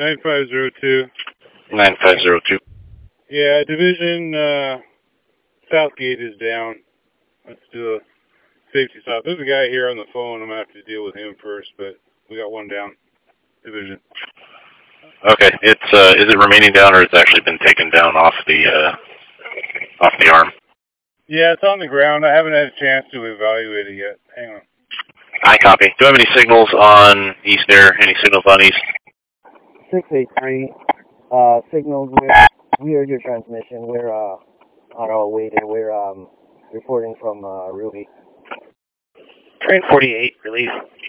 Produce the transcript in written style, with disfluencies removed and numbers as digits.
9502. 9502. Yeah, Division, Southgate is down. Let's do a safety stop. There's a guy here on the phone. I'm going to have to deal with him first, but we got one down. Division. Okay, it's is it remaining down, or it's actually been taken down off the arm? Yeah, it's on the ground. I haven't had a chance to evaluate it yet. Hang on. I copy. Do I have any signals on east there? Any signals on east? 683. Signals. We heard your transmission. We're on our way there. We're reporting from Ruby. Train 48, release.